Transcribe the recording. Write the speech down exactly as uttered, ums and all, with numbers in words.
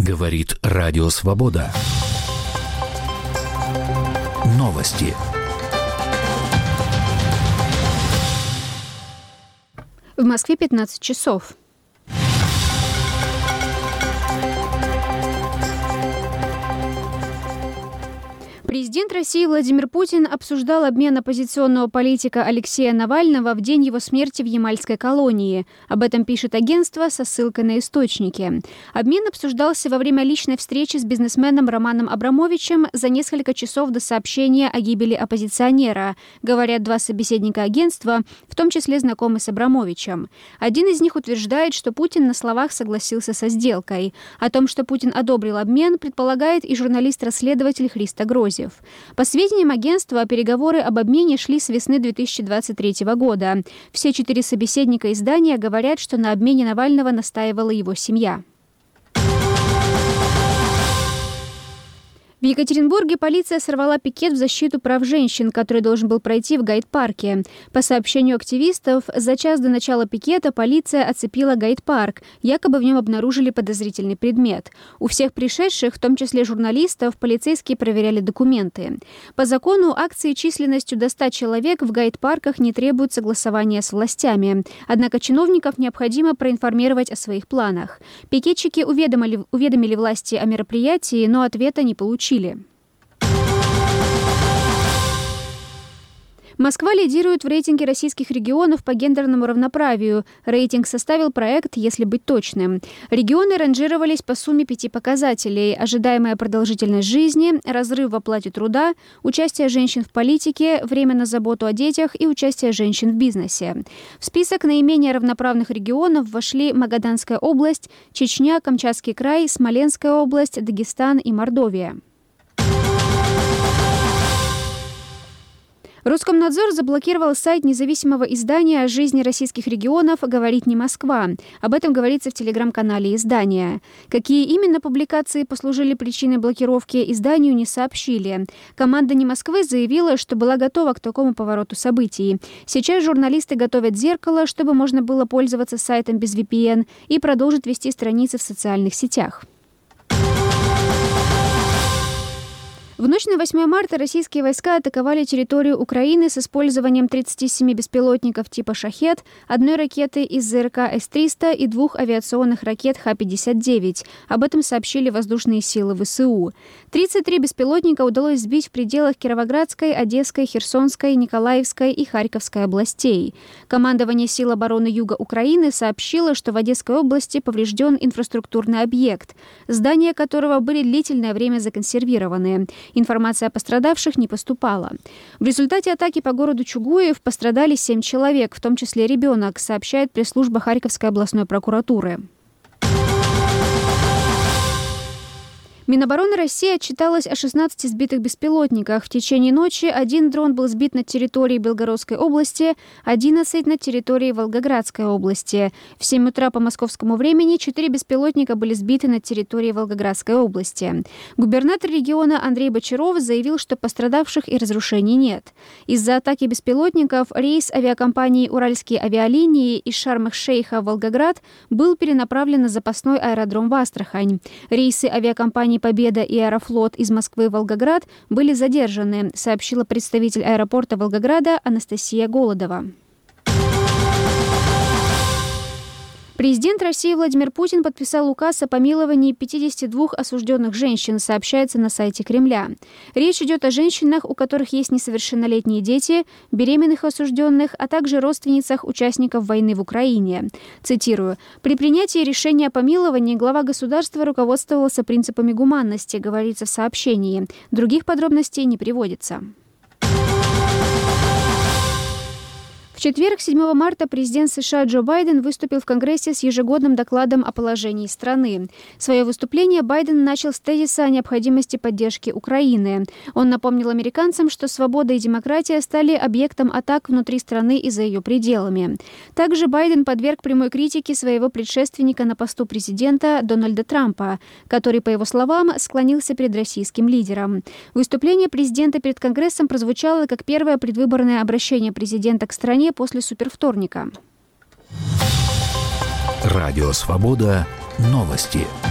Говорит Радио Свобода. Новости. В Москве пятнадцать часов. Президент России Владимир Путин обсуждал обмен оппозиционного политика Алексея Навального в день его смерти в ямальской колонии. Об этом пишет агентство со ссылкой на источники. Обмен обсуждался во время личной встречи с бизнесменом Романом Абрамовичем за несколько часов до сообщения о гибели оппозиционера, говорят два собеседника агентства, в том числе знакомый с Абрамовичем. Один из них утверждает, что Путин на словах согласился со сделкой. О том, что Путин одобрил обмен, предполагает и журналист-расследователь Христо Грозев. По сведениям агентства, переговоры об обмене шли с весны две тысячи двадцать третьего года. Все четыре собеседника издания говорят, что на обмене Навального настаивала его семья. В Екатеринбурге полиция сорвала пикет в защиту прав женщин, который должен был пройти в гайд-парке. По сообщению активистов, за час до начала пикета полиция оцепила гайд-парк. Якобы в нем обнаружили подозрительный предмет. У всех пришедших, в том числе журналистов, полицейские проверяли документы. По закону, акции численностью до ста человек в гайд-парках не требуют согласования с властями. Однако чиновников необходимо проинформировать о своих планах. Пикетчики уведомили, уведомили власти о мероприятии, но ответа не получили. Москва лидирует в рейтинге российских регионов по гендерному равноправию. Рейтинг составил проект «Если быть точным». Регионы ранжировались по сумме пяти показателей: ожидаемая продолжительность жизни, разрыв в оплате труда, участие женщин в политике, время на заботу о детях и участие женщин в бизнесе. В список наименее равноправных регионов вошли Магаданская область, Чечня, Камчатский край, Смоленская область, Дагестан и Мордовия. Роскомнадзор заблокировал сайт независимого издания о жизни российских регионов «Говорит не Москва». Об этом говорится в телеграм-канале издания. Какие именно публикации послужили причиной блокировки, изданию не сообщили. Команда «Не Москвы» заявила, что была готова к такому повороту событий. Сейчас журналисты готовят зеркало, чтобы можно было пользоваться сайтом без ви пи эн и продолжить вести страницы в социальных сетях. В ночь на восьмое марта российские войска атаковали территорию Украины с использованием тридцати семи беспилотников типа «Шахед», одной ракеты из зэ эр ка эс триста и двух авиационных ракет ха пятьдесят девять. Об этом сообщили воздушные силы вэ эс у. тридцать три беспилотника удалось сбить в пределах Кировоградской, Одесской, Херсонской, Николаевской и Харьковской областей. Командование сил обороны Юга Украины сообщило, что в Одесской области поврежден инфраструктурный объект, здания которого были длительное время законсервированы. Информация о пострадавших не поступала. В результате атаки по городу Чугуев пострадали семь человек, в том числе ребенок, сообщает пресс-служба Харьковской областной прокуратуры. Минобороны России отчиталась о шестнадцати сбитых беспилотниках. В течение ночи один дрон был сбит над территорией Белгородской области, одиннадцать над территорией Волгоградской области. В семь утра по московскому времени четыре беспилотника были сбиты над территорией Волгоградской области. Губернатор региона Андрей Бочаров заявил, что пострадавших и разрушений нет. Из-за атаки беспилотников рейс авиакомпании «Уральские авиалинии» из Шарм-эль-Шейха в Волгоград был перенаправлен на запасной аэродром в Астрахань. Рейсы авиакомпании «Победа» и «Аэрофлот» из Москвы в Волгоград были задержаны, сообщила представитель аэропорта Волгограда Анастасия Голодова. Президент России Владимир Путин подписал указ о помиловании пятидесяти двух осужденных женщин, сообщается на сайте Кремля. Речь идет о женщинах, у которых есть несовершеннолетние дети, беременных осужденных, а также родственницах участников войны в Украине. Цитирую. «При принятии решения о помиловании глава государства руководствовался принципами гуманности», говорится в сообщении. Других подробностей не приводится. В четверг, седьмого марта, президент США Джо Байден выступил в Конгрессе с ежегодным докладом о положении страны. Свое выступление Байден начал с тезиса о необходимости поддержки Украины. Он напомнил американцам, что свобода и демократия стали объектом атак внутри страны и за ее пределами. Также Байден подверг прямой критике своего предшественника на посту президента Дональда Трампа, который, по его словам, склонился перед российским лидером. Выступление президента перед Конгрессом прозвучало как первое предвыборное обращение президента к стране после супервторника. Радио Свобода. Новости.